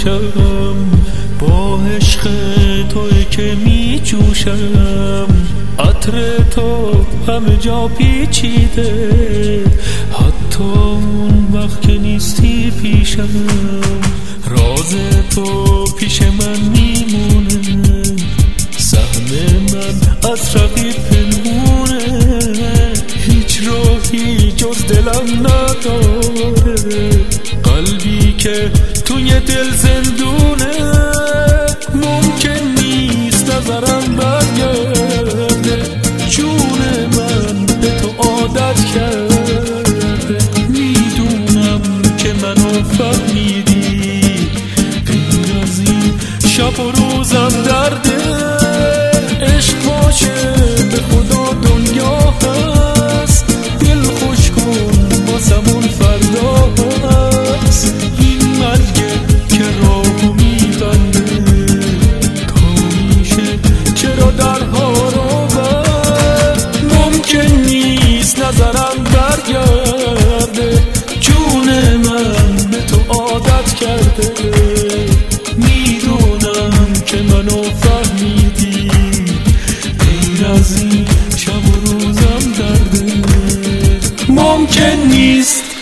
باشم، با عشق توی که می جوشم. عطر تو همه جا پیچیده، حتی اون وقت که نیستی پیشم. راز تو پیش من میمونه، سهم من از رقیب پنهونه. هیچ راهی جز دلم نداره، قلبی که توی دل زندونه. ممکن نیست نظرم برگرده، جون من به تو عادت کرده. میدونم که منو فهمیدی، غیر از این شب و روزم درده. عشق باشه به خدا دنیا هست، دل خوش کن واسمون فردا هست. این مرگه که راهو میبنده، تا میشه چرا درها رو بست. ممکن نیست نظرم برگرده، جون من به تو عادت کرده. میدونم که منو فهمیدی، غیر از این شب و روزم درده. ممکن نیست